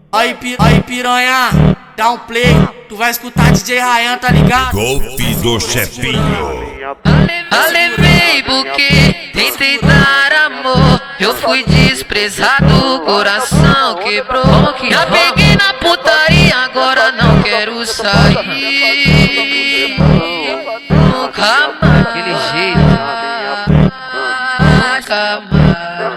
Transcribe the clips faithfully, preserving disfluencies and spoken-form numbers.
Aí, pi, aí piranha, dá um play, tu vai escutar D J Ryan, tá ligado? Golpe do chefinho. Alevei buquê, tentei dar amor, eu fui desprezado, o coração quebrou. Já peguei na putaria, agora não quero sair. Nunca mais aquele jeito, nunca mais.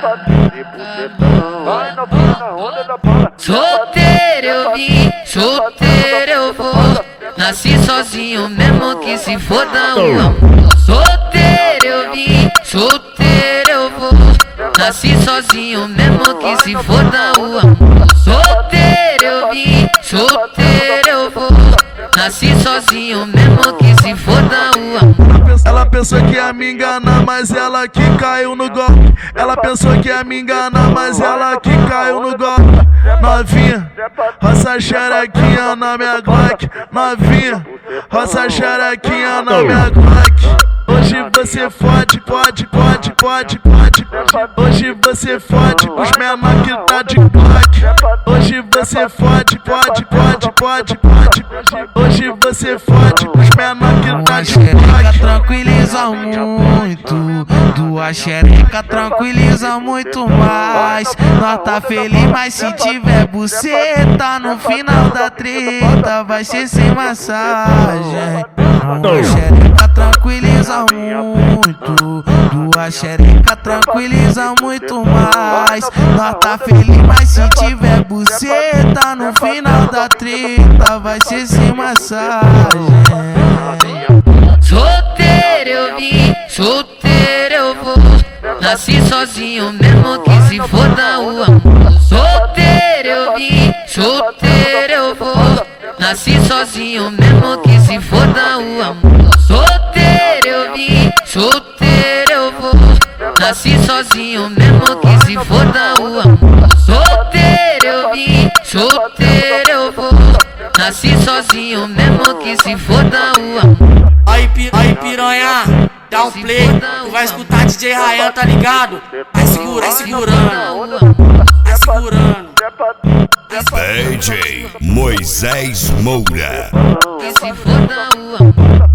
Solteiro eu vim, solteiro eu vou. Nasci sozinho mesmo que se foda o amor. Solteiro eu vim, solteiro eu vou. Nasci sozinho mesmo que se foda o amor. Solteiro eu vim, solteiro eu vou. Nasci sozinho mesmo que se foda o amor. Ela pensou que ia me enganar, mas ela que caiu no golpe. Ela pensou que ia me enganar, mas ela que caiu no golpe. Novinha, roça xerequinha na minha Glock. Novinha, roça xerequinha na minha Glock. Hoje você fode, pode, pode, pode, pode. Hoje você fode, os menor que tá de Glock. Hoje você fode, pode, pode, pode, pode. Hoje você fode, os menor que tá de Glock. Tranquiliza muito, duas xereca tranquiliza muito mais. Nós tá feliz, mas se tiver buceta no final da treta vai ser sem massagem. Duas xereca tranquiliza muito, duas xereca tranquiliza muito mais. Nós tá feliz, mas se tiver buceta no final da treta vai ser sem massagem. Solteiro eu vim, solteiro eu vou. Nasci sozinho mesmo que se foda o amor. Solteiro eu vim, solteiro eu vou. Nasci sozinho mesmo que se foda o amor. Solteiro eu vim, solteiro eu vou. Nasci sozinho mesmo que se foda o amor. Solteiro eu vim, solteiro eu vou. Nasci sozinho mesmo que se foda o amor. Aí, pi, aí piranha, dá um play, tu vai escutar D J Ryan, tá ligado? Vai segurando, vai segurando, vai segurando. D J Moisés Moura. Que se foda o amor.